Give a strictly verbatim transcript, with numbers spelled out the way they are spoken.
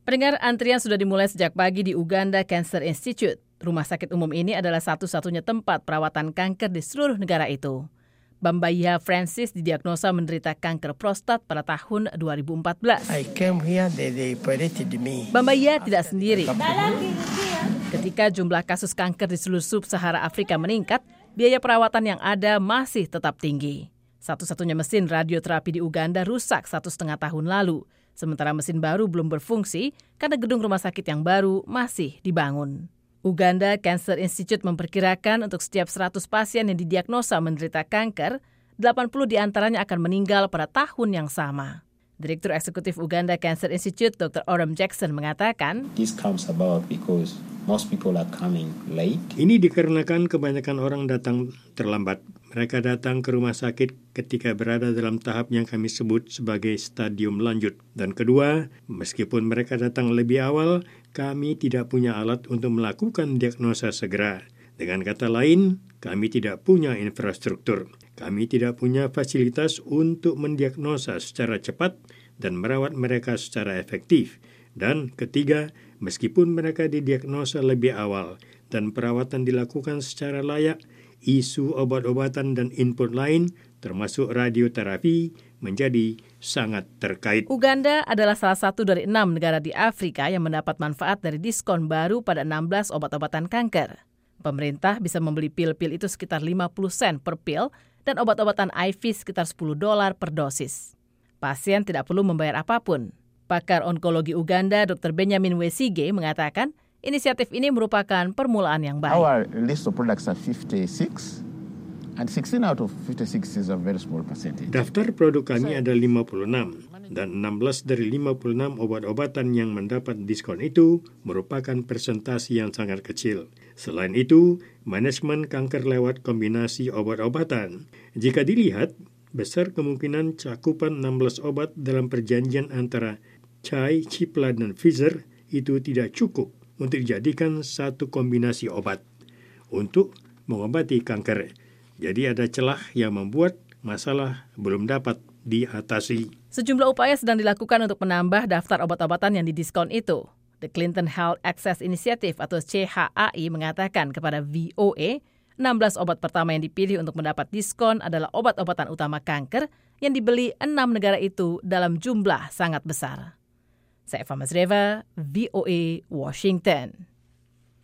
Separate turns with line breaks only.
Pendengar, antrian sudah dimulai sejak pagi di Uganda Cancer Institute. Rumah sakit umum ini adalah satu-satunya tempat perawatan kanker di seluruh negara itu. Bambaiha Francis didiagnosa menderita kanker prostat pada tahun dua ribu empat belas.
I came here, they, they operated me.
Bambaiha tidak sendiri. Ketika jumlah kasus kanker di seluruh sub-Sahara Afrika meningkat, biaya perawatan yang ada masih tetap tinggi. Satu-satunya mesin radioterapi di Uganda rusak satu setengah tahun lalu. Sementara mesin baru belum berfungsi karena gedung rumah sakit yang baru masih dibangun. Uganda Cancer Institute memperkirakan untuk setiap seratus pasien yang didiagnosa menderita kanker, delapan puluh diantaranya akan meninggal pada tahun yang sama. Direktur Eksekutif Uganda Cancer Institute, doktor Oram Jackson, mengatakan,
This comes about because most people are coming late.
Ini dikarenakan kebanyakan orang datang terlambat. Mereka datang ke rumah sakit ketika berada dalam tahap yang kami sebut sebagai stadium lanjut. Dan kedua, meskipun mereka datang lebih awal, kami tidak punya alat untuk melakukan diagnosa segera. Dengan kata lain, kami tidak punya infrastruktur. Kami tidak punya fasilitas untuk mendiagnosa secara cepat dan merawat mereka secara efektif. Dan ketiga, meskipun mereka didiagnosa lebih awal dan perawatan dilakukan secara layak, isu obat-obatan dan input lain, termasuk radioterapi, menjadi sangat terkait.
Uganda adalah salah satu dari enam negara di Afrika yang mendapat manfaat dari diskon baru pada enam belas obat-obatan kanker. Pemerintah bisa membeli pil-pil itu sekitar lima puluh sen per pil dan obat-obatan I V sekitar sepuluh dolar per dosis. Pasien tidak perlu membayar apapun. Pakar onkologi Uganda, doktor Benjamin Wesige, mengatakan inisiatif ini merupakan permulaan yang baik.
Our list of products are fifty-six, and sixteen out of fifty-six is a very small percentage.
Daftar produk kami ada lima puluh enam, dan enam belas dari lima puluh enam obat-obatan yang mendapat diskon itu merupakan persentase yang sangat kecil. Selain itu, manajemen kanker lewat kombinasi obat-obatan. Jika dilihat, besar kemungkinan cakupan enam belas obat dalam perjanjian antara Chai, Cipla, dan Pfizer itu tidak cukup untuk dijadikan satu kombinasi obat untuk mengobati kanker. Jadi ada celah yang membuat masalah belum dapat diatasi.
Sejumlah upaya sedang dilakukan untuk menambah daftar obat-obatan yang didiskon itu. The Clinton Health Access Initiative atau C H A I mengatakan kepada V O A, enam belas obat pertama yang dipilih untuk mendapat diskon adalah obat-obatan utama kanker yang dibeli enam negara itu dalam jumlah sangat besar. Saya Eva Mazreva, V O A, Washington.